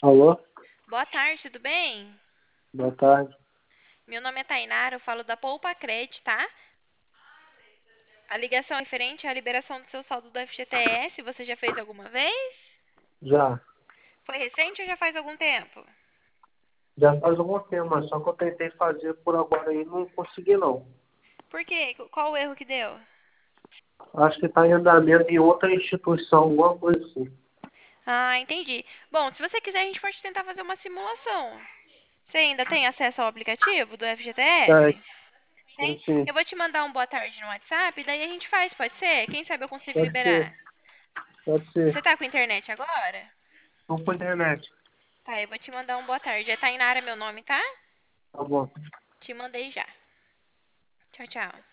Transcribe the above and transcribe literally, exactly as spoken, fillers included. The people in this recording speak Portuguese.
Alô? Boa tarde, tudo bem? Boa tarde. Meu nome é Tainara, eu falo da Poupa Cred, tá? A ligação é referente à liberação do seu saldo do F G T S. Você já fez alguma vez? Já. Foi recente ou já faz algum tempo? Já faz algum tempo, mas só que eu tentei fazer por agora e não consegui não. Por quê? Qual o erro que deu? Acho que está em andamento em outra instituição, alguma coisa assim. Ah, entendi. Bom, se você quiser, a gente pode tentar fazer uma simulação. Você ainda tem acesso ao aplicativo do É, F G T S? sim, Tem? sim. Eu vou te mandar um boa tarde no WhatsApp, daí a gente faz, pode ser? Quem sabe eu consigo Pode ser, liberar. pode ser. Você tá com internet agora? Não por internet. Tá, eu vou te mandar um boa tarde. É Tainara meu nome, tá? Tá bom. Te mandei já. Tchau, tchau.